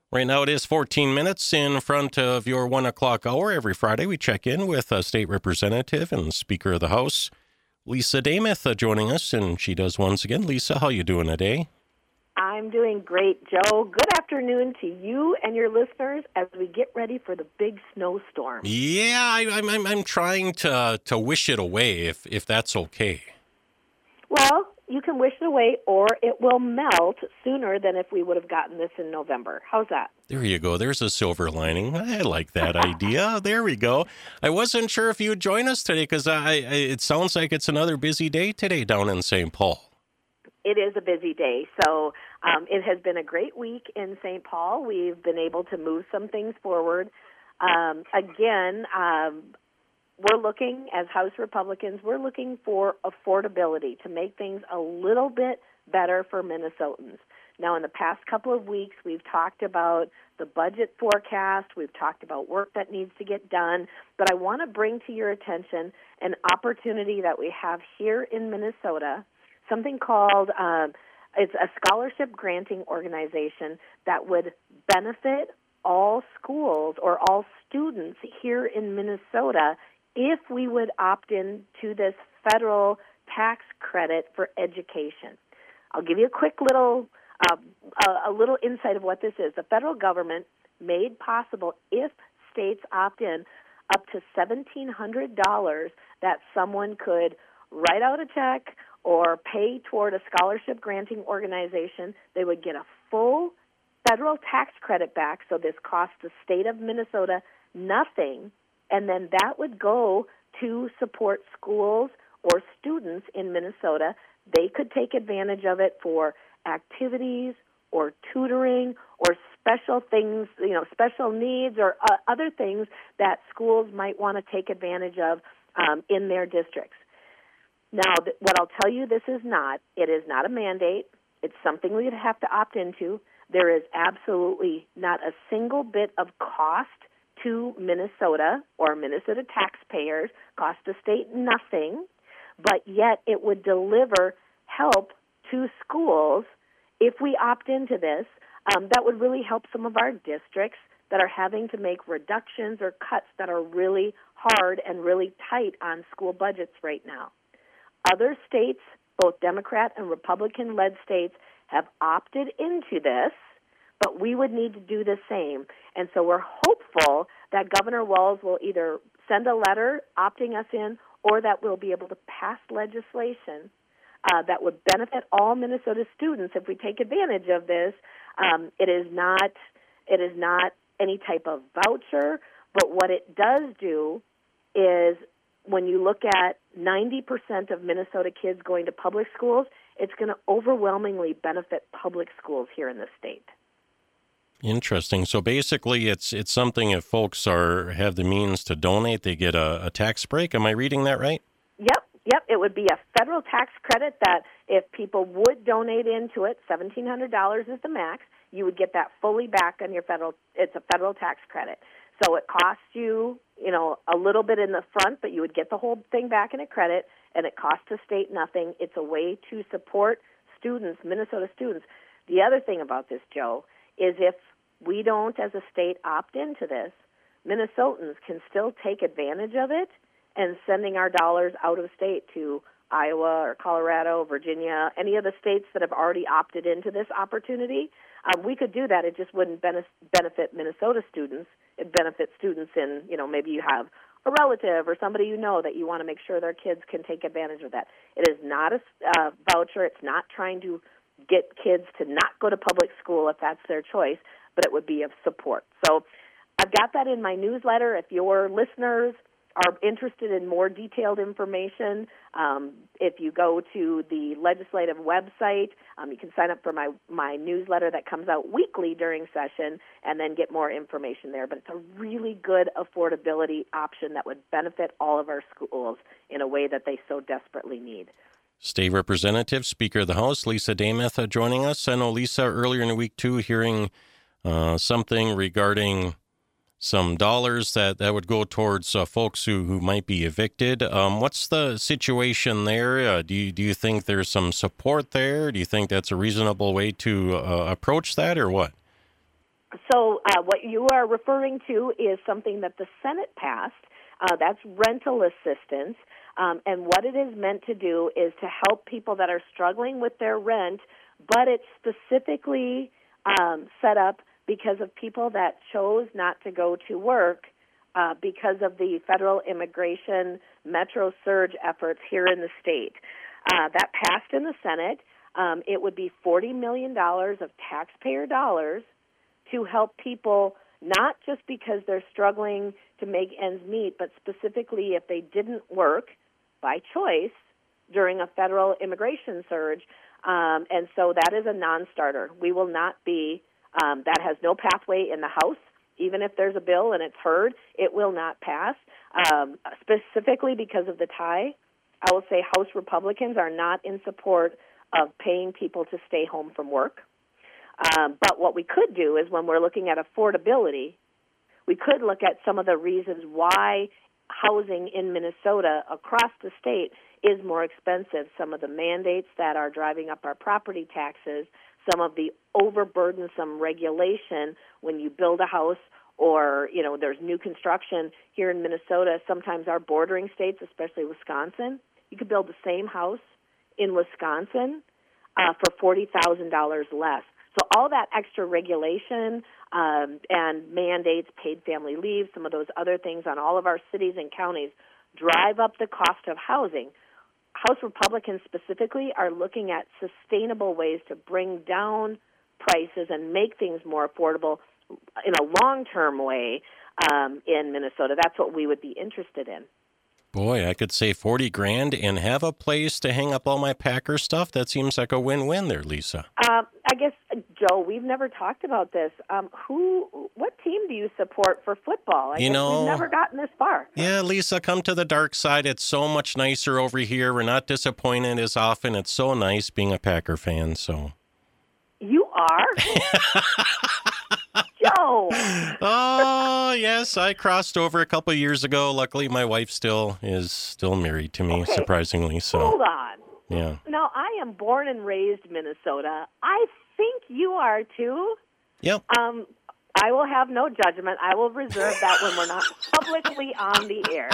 Right now it is 14 minutes in front of your 1 o'clock hour. Every Friday we check in with a state representative and Speaker of the House, Lisa Dameth, joining us, and she does once again. Lisa, how you doing today? I'm doing great, Joe. Good afternoon to you and your listeners as we get ready for the big snowstorm. Yeah, I'm trying to wish it away, if that's okay. Well, you can wish it away, or it will melt sooner than if we would have gotten this in November. How's that? There you go. There's a silver lining. I like that idea. There we go. I wasn't sure if you'd join us today because it sounds like it's another busy day today down in St. Paul. It is a busy day. So it has been a great week in St. Paul. We've been able to move some things forward. We're looking, as House Republicans, we're looking for affordability to make things a little bit better for Minnesotans. Now, in the past couple of weeks, we've talked about the budget forecast. We've talked about work that needs to get done. But I want to bring to your attention an opportunity that we have here in Minnesota, something called, it's a scholarship granting organization that would benefit all schools or all students here in Minnesota if we would opt in to this federal tax credit for education. I'll give you a quick little insight of what this is. The federal government made possible, if states opt in, up to $1,700 that someone could write out a check or pay toward a scholarship granting organization. They would get a full federal tax credit back, so this costs the state of Minnesota nothing, and then that would go to support schools or students in Minnesota. They could take advantage of it for activities or tutoring or special things, special needs or other things that schools might want to take advantage of in their districts. Now, what I'll tell you, it is not a mandate. It's something we'd have to opt into. There is absolutely not a single bit of cost to Minnesota or Minnesota taxpayers, cost the state nothing, but yet it would deliver help to schools if we opt into this. That would really help some of our districts that are having to make reductions or cuts that are really hard and really tight on school budgets right now. Other states, both Democrat and Republican-led states, have opted into this, but we would need to do the same. And so we're hopeful that Governor Walz will either send a letter opting us in or that we'll be able to pass legislation that would benefit all Minnesota students if we take advantage of this. It is not any type of voucher, but what it does do is when you look at 90% of Minnesota kids going to public schools, it's going to overwhelmingly benefit public schools here in the state. Interesting. So basically, it's something if folks have the means to donate, they get a tax break. Am I reading that right? Yep. It would be a federal tax credit that if people would donate into it, $1,700 is the max, you would get that fully back on your it's a federal tax credit. So it costs you, a little bit in the front, but you would get the whole thing back in a credit, and it costs the state nothing. It's a way to support students, Minnesota students. The other thing about this, Joe, is if we don't, as a state, opt into this, Minnesotans can still take advantage of it and sending our dollars out of state to Iowa or Colorado, Virginia, any of the states that have already opted into this opportunity. We could do that. It just wouldn't benefit Minnesota students. It benefits students in, maybe you have a relative or somebody that you want to make sure their kids can take advantage of that. It is not a voucher. It's not trying to get kids to not go to public school if that's their choice, but it would be of support. So I've got that in my newsletter. If your listeners are interested in more detailed information, if you go to the legislative website, you can sign up for my newsletter that comes out weekly during session and then get more information there. But it's a really good affordability option that would benefit all of our schools in a way that they so desperately need. State Representative, Speaker of the House, Lisa Dameth, joining us. I know, Lisa, earlier in the week, too, hearing something regarding some dollars that would go towards folks who might be evicted. What's the situation there? Do you think there's some support there? Do you think that's a reasonable way to approach that, or what? So what you are referring to is something that the Senate passed. That's rental assistance. And what it is meant to do is to help people that are struggling with their rent, but it's specifically set up because of people that chose not to go to work because of the federal immigration metro surge efforts here in the state. That passed in the Senate. It would be $40 million of taxpayer dollars to help people, not just because they're struggling to make ends meet, but specifically if they didn't work by choice during a federal immigration surge. And so that is a non-starter. We will not be, that has no pathway in the House. Even if there's a bill and it's heard, it will not pass, specifically because of the tie. I will say House Republicans are not in support of paying people to stay home from work. But what we could do is when we're looking at affordability, we could look at some of the reasons why housing in Minnesota across the state is more expensive. Some of the mandates that are driving up our property taxes, some of the overburdensome regulation when you build a house or, there's new construction here in Minnesota. Sometimes our bordering states, especially Wisconsin, you could build the same house in Wisconsin for $40,000 less. So all that extra regulation and mandates, paid family leave, some of those other things on all of our cities and counties drive up the cost of housing. House Republicans specifically are looking at sustainable ways to bring down prices and make things more affordable in a long-term way in Minnesota. That's what we would be interested in. Boy, I could say 40 grand and have a place to hang up all my Packer stuff. That seems like a win-win there, Lisa. I guess, Joe, we've never talked about this. What team do you support for football? I guess we've never gotten this far. Yeah, Lisa, come to the dark side. It's so much nicer over here. We're not disappointed as often. It's so nice being a Packer fan, so. You are? Joe! Oh, yes, I crossed over a couple of years ago. Luckily, my wife is still married to me, surprisingly. So. Hold on. Yeah. Now, I am born and raised Minnesota. I think you are, too. Yep. I will have no judgment. I will reserve that when we're not publicly on the air.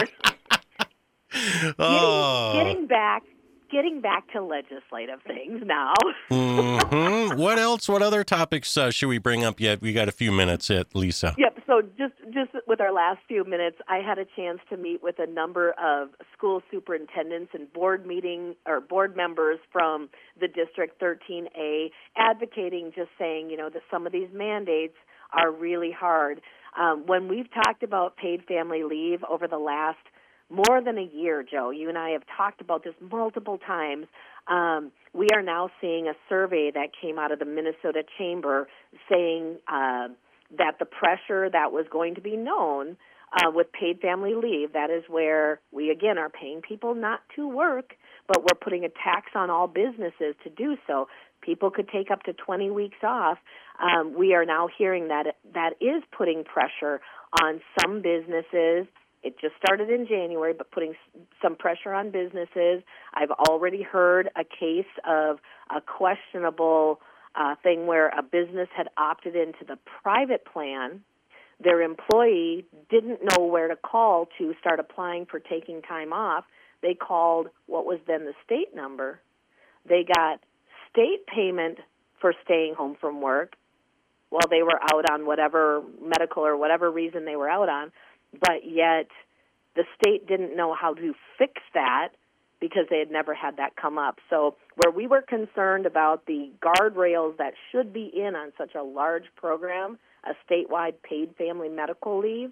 Getting back to legislative things now. Mm-hmm. What else? What other topics should we bring up yet? We got a few minutes yet, Lisa. Yep. So just with our last few minutes, I had a chance to meet with a number of school superintendents and board members from the District 13A, advocating, just saying, that some of these mandates are really hard. When we've talked about paid family leave over the last more than a year, Joe, you and I have talked about this multiple times. We are now seeing a survey that came out of the Minnesota Chamber saying that the pressure that was going to be known with paid family leave, that is where we, again, are paying people not to work, but we're putting a tax on all businesses to do so. People could take up to 20 weeks off. We are now hearing that that is putting pressure on some businesses. It just started in January, but putting some pressure on businesses. I've already heard a case of a questionable thing where a business had opted into the private plan. Their employee didn't know where to call to start applying for taking time off. They called what was then the state number. They got state payment for staying home from work while they were out on whatever medical or whatever reason they were out on. But yet the state didn't know how to fix that because they had never had that come up. So where we were concerned about the guardrails that should be in on such a large program, a statewide paid family medical leave,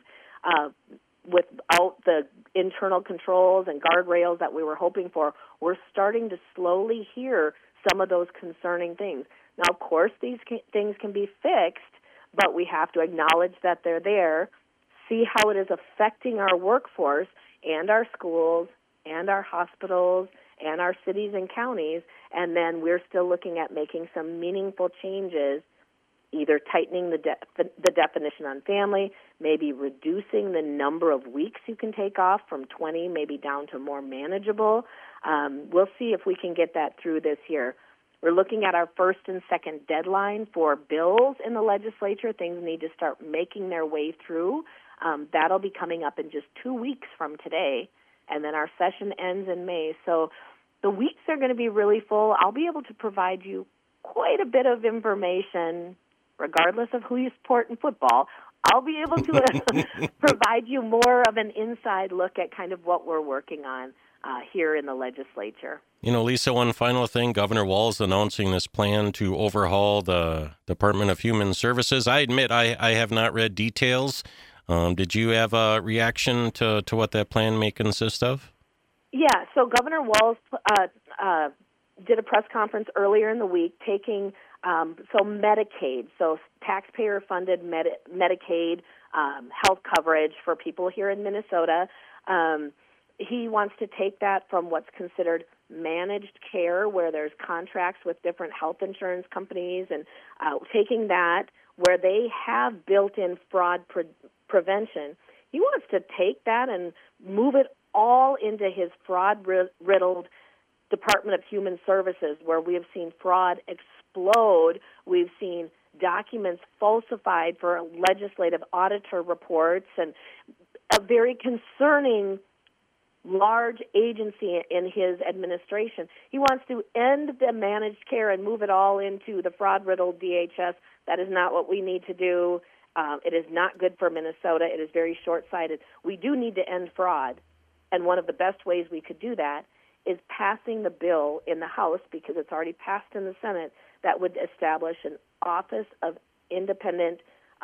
without the internal controls and guardrails that we were hoping for, we're starting to slowly hear some of those concerning things. Now, of course, these things can be fixed, but we have to acknowledge that they're there, see how it is affecting our workforce and our schools and our hospitals and our cities and counties, and then we're still looking at making some meaningful changes, either tightening the definition on family, maybe reducing the number of weeks you can take off from 20 maybe down to more manageable. We'll see if we can get that through this year. We're looking at our first and second deadline for bills in the legislature. Things need to start making their way through. That'll be coming up in just 2 weeks from today, and then our session ends in May. So the weeks are going to be really full. I'll be able to provide you quite a bit of information, regardless of who you support in football. I'll be able to provide you more of an inside look at kind of what we're working on here in the legislature. You know, Lisa, one final thing. Governor Walz announcing this plan to overhaul the Department of Human Services. I admit I have not read details. Did you have a reaction to what that plan may consist of? Yeah, so Governor Walz did a press conference earlier in the week taking Medicaid, so taxpayer-funded Medicaid health coverage for people here in Minnesota. He wants to take that from what's considered managed care, where there's contracts with different health insurance companies, and taking that where they have built-in fraud prevention. He wants to take that and move it all into his fraud-riddled Department of Human Services, where we have seen fraud explode. We've seen documents falsified for legislative auditor reports, and a very concerning large agency in his administration. He wants to end the managed care and move it all into the fraud-riddled DHS. That is not what we need to do. It is not good for Minnesota. It is very short-sighted. We do need to end fraud, and one of the best ways we could do that is passing the bill in the House, because it's already passed in the Senate, that would establish an Office of Independent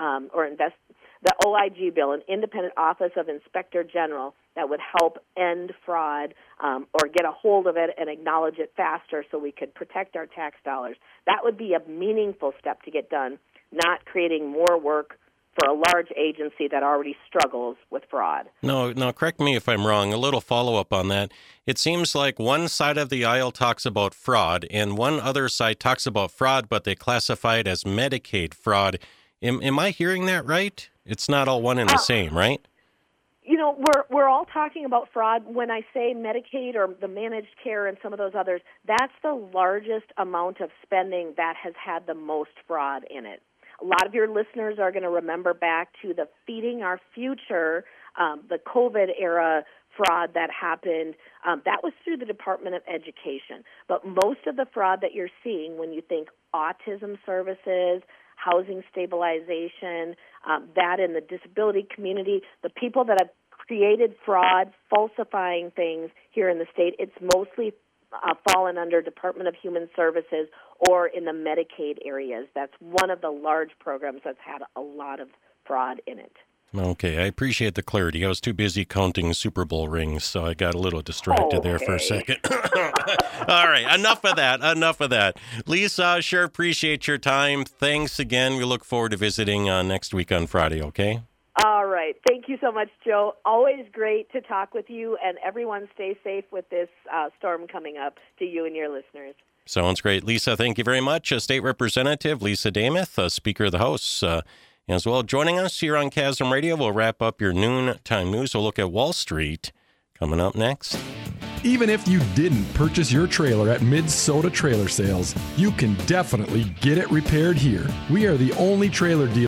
the OIG bill, an Independent Office of Inspector General that would help end fraud or get a hold of it and acknowledge it faster so we could protect our tax dollars. That would be a meaningful step to get done, not creating more work for a large agency that already struggles with fraud. No, correct me if I'm wrong. A little follow-up on that. It seems like one side of the aisle talks about fraud, and one other side talks about fraud, but they classify it as Medicaid fraud. Am I hearing that right? It's not all one and the same, right? You know, we're all talking about fraud. When I say Medicaid or the managed care and some of those others, that's the largest amount of spending that has had the most fraud in it. A lot of your listeners are going to remember back to the Feeding Our Future, the COVID-era fraud that happened. That was through the Department of Education. But most of the fraud that you're seeing when you think autism services, housing stabilization, that in the disability community, the people that have created fraud, falsifying things here in the state, it's mostly fallen under Department of Human Services or in the Medicaid areas. That's one of the large programs that's had a lot of fraud in it. Okay, I appreciate the clarity. I was too busy counting Super Bowl rings, so I got a little distracted there for a second. All right, enough of that. Lisa, sure appreciate your time. Thanks again. We look forward to visiting next week on Friday, okay? All right. Thank you so much, Joe. Always great to talk with you, and everyone stay safe with this storm coming up, to you and your listeners. Sounds great. Lisa, thank you very much. State Representative Lisa Demuth, Speaker of the House, as well. Joining us here on Chasm Radio, we'll wrap up your noontime news. We'll look at Wall Street coming up next. Even if you didn't purchase your trailer at Minnesota Trailer Sales, you can definitely get it repaired here. We are the only trailer dealer